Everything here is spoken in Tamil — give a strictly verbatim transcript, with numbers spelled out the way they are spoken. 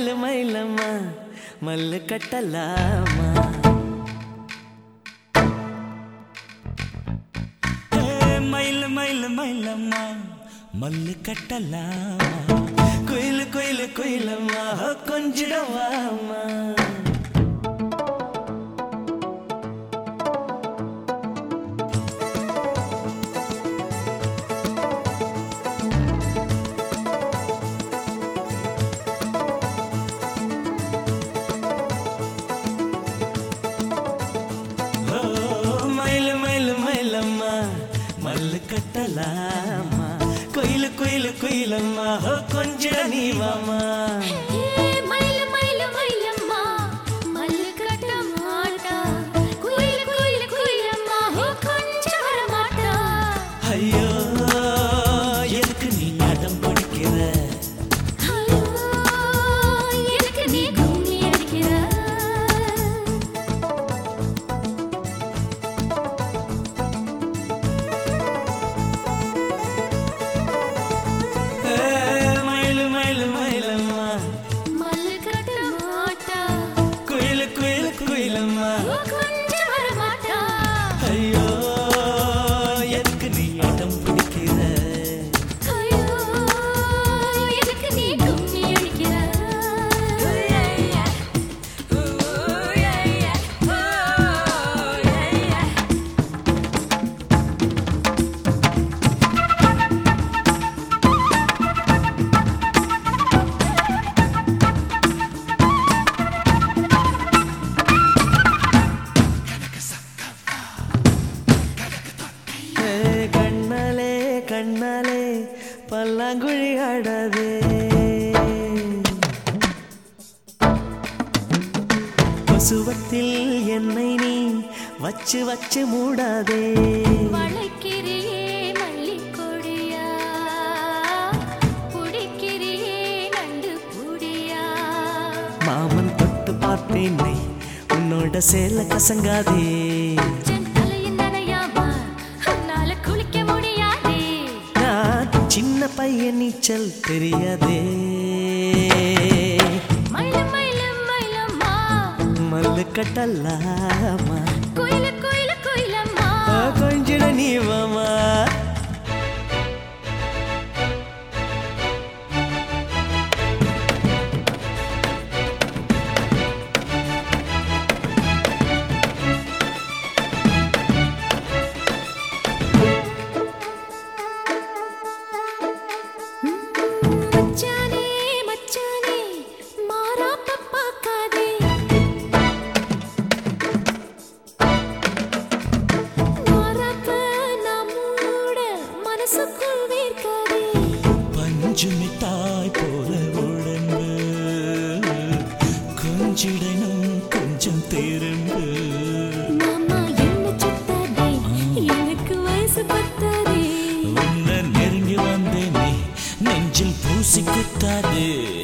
மயிலு மயிலம்மா மல்லு கட்டலாமா மயிலு மயிலு மயிலம்மா மல்லு கட்டலாமா குயிலு குயிலு குயிலம்மா கொஞ்சிடவாமா மல்லு கட்டலாமா குயிலு குயிலு குயிலம்மா கொஞ்ச நீ வாமா மயிலு மயிலு மயிலம்மா மல்லு கட்ட மாட்டா குயிலு குயிலு குயிலம்மா கொஞ்ச வர மாட்டா ஐயோ எதுக்கு நீ அடம் பிடிக்கிற ஐயோ எதுக்கு நீ கும்மி அடிக்கிற ஐயோ எதுக்கு நீ அடம் பிடிக்கிற ஐயோ எதுக்கு நீ கும்மி அடிக்கிற கண்ணாலே பல்லாங்குழி ஆடாதே பசுவத்தில் என்னை நீ வச்சு வச்சு மூடாதே வளைக்கிறியே மல்லிக்கொடியா புடிக்கிறியே நண்டு புடியா மாமன் தொட்டு பார்த்தேனை உன்னோட சேல கசங்காதே சின்ன பையன் நீச்சல் தெரியாதே மயிலு மயிலு மயிலம்மா மல்லு கட்டலாமா குயிலு குயிலு குயிலம்மா கொஞ்சிட நீ வாமா மிட்டாய் போல உடம்பு கொஞ்சிடனும் கொஞ்சம் திரும்பு மாமா என்ன சுத்தாதே எனக்கு வயசு பத்தாதே உன்னை நெருங்கி வந்தேனே நெஞ்சில் பூசி குத்தாதே